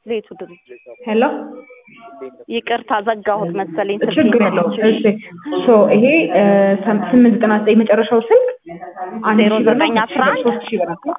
ቤቱ ድር ሄሎ ይቅርታ ዘጋሁት መሰለኝ ችግር የለውም። እሺ ይሄ 899 መጨረሻው ስልክ 0911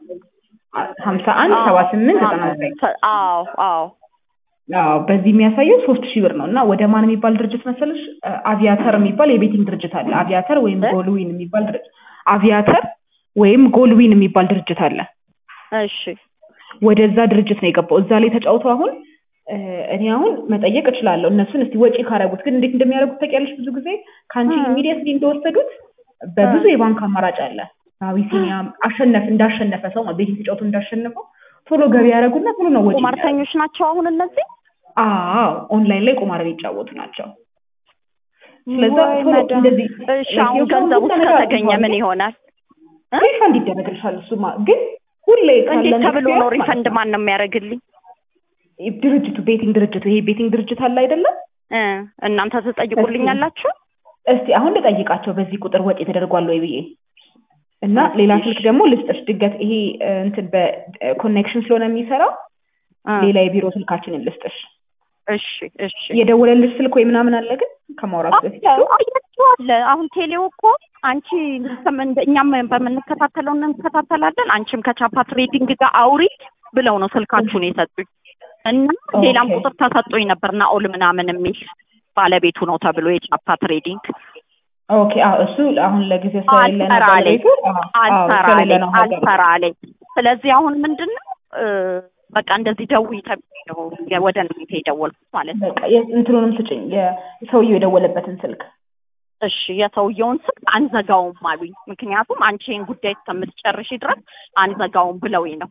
517899 አዎ በዚህ የሚያሳየው 3000 ብር ነው እና ወደ ማን የሚባል ድርጅት መሰለሽ? አቪያተር የሚባል የቤቲንግ ድርጅት አለ። አቪያተር ወይም ጎልዊን የሚባል ድርጅት አቪያተር ወይም ጎልዊን የሚባል ድርጅት አለ። እሺ ወደዛ ድርጅት ነው የገባው። እዛ ላይ ተጫውተው አሁን እኔ አሁን መጠየቅ እችላለሁ እነሱን እስቲ ወጪ ካረጉት ግን እንዴት እንደሚያደርጉት ታውቂያለሽ? ብዙ ጊዜ ካንቺ ኢሚዲየትሊ እንደወሰዱት በብዙ የባንክ አማራጭ አለ። አቢሲኒያ እንዳሸነፈ ሰው ማለት ቤቲንግ ተጫውቶ እንዳሸነፈው ቶሎ ገቢ ያደርጉና ቶሎ ነው ወጪ። ቁማርተኞች ናቸው አሁን እነዚህ? ኦንላይን ላይ ቁማር የሚጫወቱ ናቸው። ስለዚህ ቶሎ እንደዚህ እሺ አሁን ገንዘቡ ከተገኘ ምን ይሆናል? ሪፈንድ ይደረግልሻል። እሱማ ግን ሁሌ እንዴት ተብሎ ነው ሪፈንድ ማን ነው የሚያደርግልኝ? ድርጅቱ ቤቲንግ ድርጅቱ ይሄ ቤቲንግ ድርጅት አለ አይደለም? እናንተ ትጠይቁልኛላችሁ? እስቲ አሁን ልጠይቃቸው በዚህ ቁጥር ወጪ ተደርጓል ወይ ብዬ እና ሌላ ስልክ ደግሞ ልስጥሽ። ድንገት ይሄ እንትን በኮኔክሽን ስለሆነ የሚሰራው ሌላ የቢሮ ስልካችንን ልስጥሽ። እሺ የደወለልሽ ስልክ ወይ ምናምን አለ ግን ከማውራት በፊት አለ። አሁን ቴሌው እኮ አንቺ እኛም በምንከታተለው እንከታተላለን። አንቺም ከቻፓ ትሬዲንግ ጋር አውሪ ብለው ነው ስልካችሁን የሰጡኝ እና ሌላም ቁጥር ተሰጥቶኝ ነበርና ኦል ምናምን የሚል ባለቤቱ ነው ተብሎ የቻፓ ትሬዲንግ ኦኬ እሱ አሁን ለጊዜው ስለሌለ ነው ባለቤቱ አልሰራለኝ። ስለዚህ አሁን ምንድነው በቃ እንደዚህ ደውይ ተብሎ ወደ እናንተ የደወልኩት ማለት ነው። በቃ እንትኑንም ስጭኝ የሰውየው የደወለበትን ስልክ። እሺ የሰውየውን ስልክ አንዘጋውም አሉኝ። ምክንያቱም አንቺን ጉዳይ እስከምትጨርሺ ድረስ አንዘጋውም ብለውኝ ነው።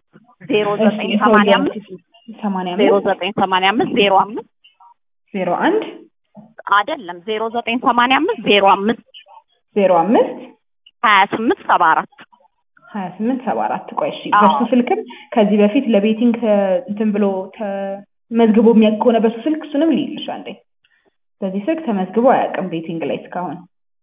0985 01 አይደለም 0985 05 2874 ቆይ እሺ በሱ ስልክም ከዚህ በፊት ለቤቲንግ እንትን ብሎ ተመዝግቦ የሚያውቅ ከሆነ በሱ ስልክ እሱንም ልይልሽ አንዴ። በዚህ ስልክ ተመዝግቦ አያውቅም ቤቲንግ ላይ እስካሁን።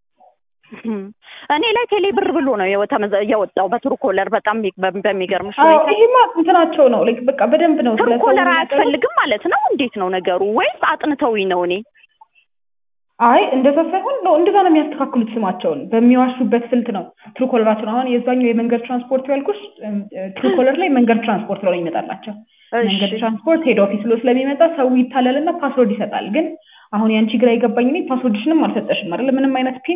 እኔ ላይ ቴሌ ብር ብሎ ነው የወጣው በትሩኮለር። በጣም በሚገርምሽ ሁኔታ ይሄማ እንትናቸው ነው ላይክ በቃ በደንብ ነው። ትሩኮለር አያስፈልግም ማለት ነው? እንዴት ነው ነገሩ? ወይስ አጥንተውኝ ነው? እኔ እንደዛ ሳይሆን ነው እንደዛ ነው የሚያስተካክሉት ስማቸውን በሚዋሹበት ስልት ነው ትሩኮለራቸውን። አሁን የዛኛው የመንገድ ትራንስፖርት ያልኩሽ ትሩኮለር ላይ መንገድ ትራንስፖርት ነው ይመጣላቸው። መንገድ ትራንስፖርት ሄድ ኦፊስ ብሎ ስለሚመጣ ሰው ይታለልና ፓስወርድ ይሰጣል። ግን አሁን ያንቺ ግራ ይገባኝ እኔ ፓስወርድሽንም አልሰጠሽም አይደል? ምንም አይነት ፒን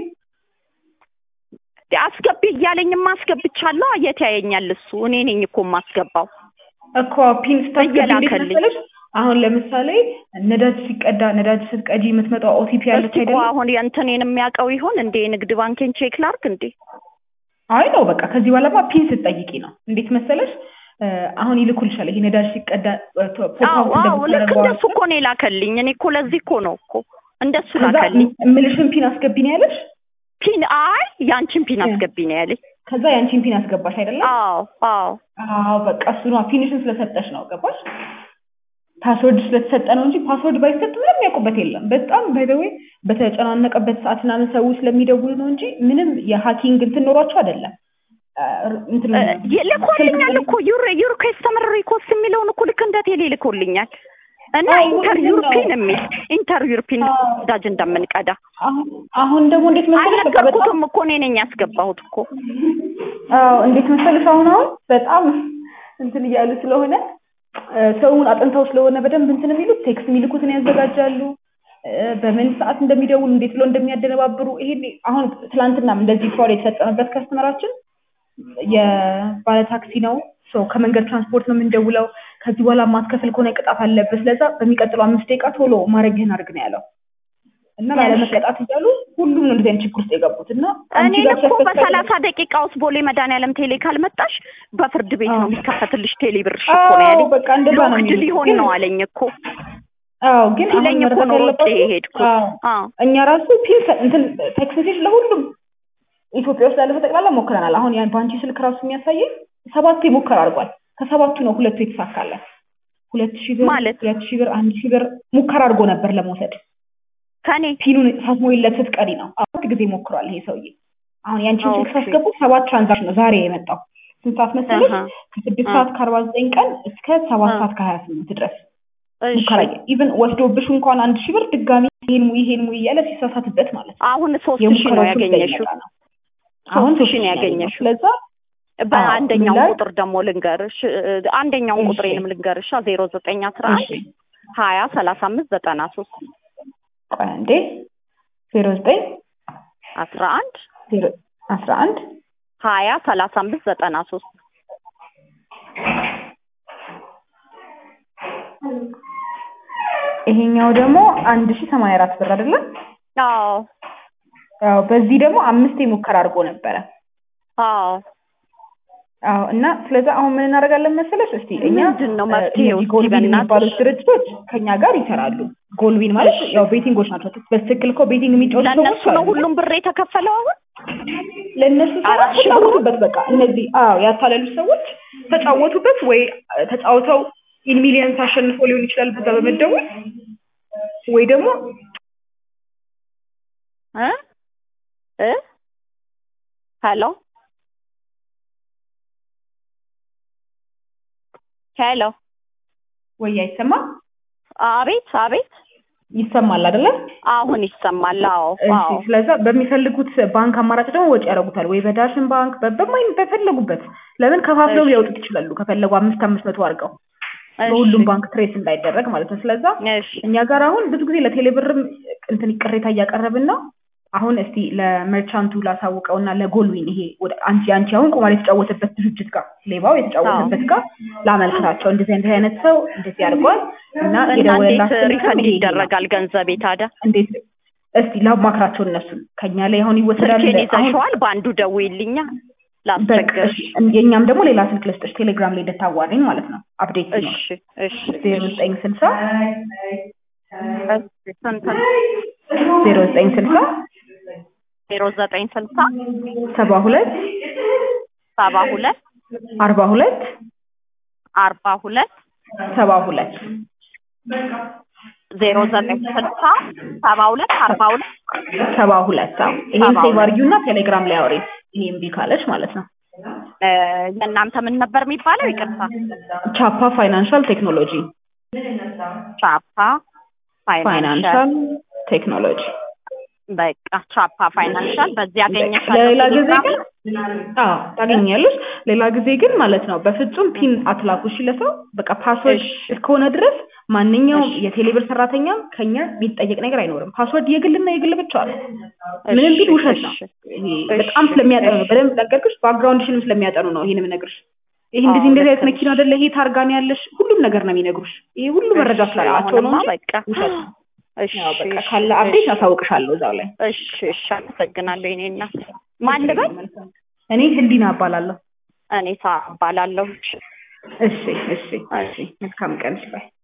አስገቢ እያለኝማ አስገብቻለሁ። የት ያየኛል እሱ? እኔ ነኝ እኮ የማስገባው እኮ ፒን ስታስገቢ እንዴት መሰለሽ? አሁን ለምሳሌ ነዳጅ ስትቀጂ የምትመጣው ኦቲፒ ያለች አይደል? አሁን የእንትኔን የሚያውቀው ይሆን እንዴ? ንግድ ባንኬን ቼክ ላድርግ እንዴ? አይ ነው በቃ ከዚህ በኋላማ ፒን ስትጠይቂ ነው። እንዴት መሰለሽ? አሁን ይልኩልሻል ይሄ ነዳጅ ሲቀዳ ልክ እንደሱ እኮ ነው የላከልኝ። እኔ እኮ ለዚህ እኮ ነው እኮ እንደሱ ላከልኝ። ምልሽን ፒን አስገቢ ነው ያለሽ? ፒን ያንቺን ፒን አስገቢ ነው ያለኝ። ከዛ ያንቺን ፒን አስገባሽ አይደለ? በቃ እሱ ነው ፒንሽን ስለሰጠሽ ነው ገባሽ? ፓስወርድ ስለተሰጠ ነው እንጂ ፓስወርድ ባይሰጥ ምንም ያውቁበት የለም። በጣም ባይዘዌ በተጨናነቀበት ሰዓት ምናምን ሰው ስለሚደውሉ ነው እንጂ ምንም የሃኪንግ እንትን ኖሯቸው አይደለም። ልኮልኛል እኮ ዩር ከስተመር ሪኮስት የሚለውን እኮ ልክ እንደ ቴሌ ልኮልኛል እና ኢንተርቪው ፒን ዳጅ እንደምንቀዳ አሁን ደግሞ እንዴት መሰለሽ አልነገርኩትም እኮ እኔ ነኝ ያስገባሁት እኮ። እንዴት መሰለሽ አሁን በጣም እንትን እያሉ ስለሆነ ሰውን አጥንተው ስለሆነ በደንብ እንትን የሚሉት ቴክስት የሚልኩትን ያዘጋጃሉ። በምን ሰዓት እንደሚደውሉ እንዴት ብሎ እንደሚያደነባብሩ ይሄ አሁን ትላንትናም እንደዚህ ፍራድ የተፈጸመበት ከስተመራችን የባለ ታክሲ ነው። ከመንገድ ትራንስፖርት ነው የምንደውለው። ከዚህ በኋላ ማስከፈል ከሆነ ቅጣት አለበት። ስለዛ በሚቀጥለው 5 ደቂቃ ቶሎ ማረግህን አድርግ ነው ያለው እና ባለመቀጣት እያሉ ሁሉም ነው እንደዚህ ችግር ውስጥ የገቡት። እና እኔ እኮ በ30 ደቂቃ ውስጥ ቦሌ መድኃኒዓለም ቴሌ ካልመጣሽ በፍርድ ቤት ነው የሚከፈትልሽ ቴሌ ብርሽ እኮ ነው ያለኝ። በቃ እንደዛ ነው ሊሆን ነው አለኝ እኮ። ግን ሲለኝ እኮ ነው ሮጬ የሄድኩት። እኛ ራሱ ፒን እንትን ቴክስት ሜሴጅ ለሁሉም ኢትዮጵያ ውስጥ ያለ ተጠቅላላ ሞክረናል። አሁን ያን ባንቺ ስልክ ራሱ የሚያሳየኝ 7 ሙከራ አድርጓል። ከ7ቱ ነው 2 የተሳካለት። 2000 ብር ማለት 2000 ብር 1000 ብር ሙከራ አድርጎ ነበር ለመውሰድ ከኔ ፒኑን ሳትሞይለት ስትቀሪ ነው። 4 ጊዜ ሞክሯል ይሄ ሰውዬ። አሁን ያንቺን ስልክ ሳስገቡ 7 ትራንዛክሽን ነው ዛሬ የመጣው። ስንት ሰዓት መሰለሽ? ከ6 ሰዓት ከ49 ቀን እስከ 7 ሰዓት ከ28 ድረስ ሙከራ ኢቭን ወስዶብሽ እንኳን 1000 ብር ድጋሚ ይሄን እያለ ሲሳሳትበት ማለት ነው። አሁን 3000 ነው ያገኘሽው። አሁን 3000 ነው ያገኘሽው። ስለዛ በአንደኛው ቁጥር ደግሞ ልንገርሽ፣ አንደኛው ቁጥሬንም ልንገርሽ 0911 20 35 93 ቆይ አንዴ 09 11 20 35 93 ይሄኛው ደግሞ 1084 ብር አይደለም? አዎ በዚህ ደግሞ 5 ሙከራ አድርጎ ነበረ። እና ስለዚህ አሁን ምን እናደርጋለን መሰለሽ? እስቲ እኛ ምንድነው መፍትሄው? በእናትሽ ድርጅቶች ከኛ ጋር ይሰራሉ። ጎልዊን ማለት ያው ቤቲንጎች ናቸው። በትክክል እኮ ቤቲንግ የሚጫወቱ ሰዎች ለነሱ ነው ሁሉም ብር የተከፈለው። አሁን ለነሱ ተጫወቱበት። በቃ እነዚህ ያታለሉ ሰዎች ተጫወቱበት፣ ወይ ተጫውተው ኢን ሚሊየንስ አሸንፎ ሊሆን ይችላል በዛ በመደወል ወይ ደግሞ ሄሎ ወይ አይሰማ? አቤት ይሰማል አይደለ? አሁን ይሰማል። እሺ ስለዚህ በሚፈልጉት ባንክ አማራጭ ደግሞ ወጪ ያደርጉታል፣ ወይ በዳሽን ባንክ በፈለጉበት። ለምን ከፋፍለው ሊያወጡት ይችላሉ ከፈለጉ 500 አድርገው በሁሉም ባንክ ትሬስ እንዳይደረግ ማለት ነው። ስለዚህ እኛ ጋር አሁን ብዙ ጊዜ ለቴሌብርም ቅሬታ እያቀረብን ነው። አሁን እስቲ ለመርቻንቱ ላሳውቀውና ለጎልዊን ይሄ ወደ አንቺ አሁን ቁማር የተጫወተበት ድርጅት ጋር ሌባው የተጫወተበት ጋር ላመልክታቸው እንደዚህ አይነት ሰው እንደዚህ ያርጓል እና የደወለላችሁ ሪፈንድ ይደረጋል ገንዘቤ ታዲያ እንዴት? እስቲ ላማክራቸው እነሱ ከኛ ላይ አሁን ይወሰዳል። ስልኬን ይዘሽዋል? ባንዱ ደውይልኛ ላስቸግርሽ። የኛም ደግሞ ሌላ ስልክ ልስጥሽ ቴሌግራም ላይ ደታዋሪኝ ማለት ነው። አፕዴት ነው። እሺ 0960 72 42 42 72 ይሄን ሴቭ አድርጊውና ቴሌግራም ላይ አውሪ። ይሄን ቢካለሽ ማለት ነው። የእናንተ ምን ነበር የሚባለው? ይቅርታ። ቻፓ ፋይናንሻል ቴክኖሎጂ። ቻፓ ፋይናንሻል ቴክኖሎጂ። በቃ ቻፓ ፋይናንሻል በዚህ ያገኘሻለሁ። ሌላ ጊዜ ግን ታገኛለሽ። ሌላ ጊዜ ግን ማለት ነው በፍጹም ፒን አትላኩሽ ለሰው። በቃ ፓስወርድ እስከሆነ ድረስ ማንኛውም የቴሌብር ሰራተኛ ከኛ የሚጠየቅ ነገር አይኖርም። ፓስወርድ የግልና የግል ብቻ ነው። ምንም ቢል ውሸት ነው። በጣም ስለሚያጠኑ ነው። በደንብ ነገርኩሽ። ባክግራውንድሽንም ስለሚያጠኑ ነው ይሄን የምነግርሽ። ይሄ እንደዚህ አይነት መኪና አይደለ ይሄ ታርጋ ነው ያለሽ፣ ሁሉም ነገር ነው የሚነግሩሽ። ይሄ ሁሉ መረጃ ስላላቸው ነው። በቃ ውሸት ነው። እሺ በቃ ካለ አፕዴት አሳውቅሻለሁ እዛው ላይ። እሺ አመሰግናለሁ። እኔ እናት ማን ልበል? እኔ ህሊና እባላለሁ። እኔ ሳ እባላለሁ። እሺ መልካም ቀን። ባይ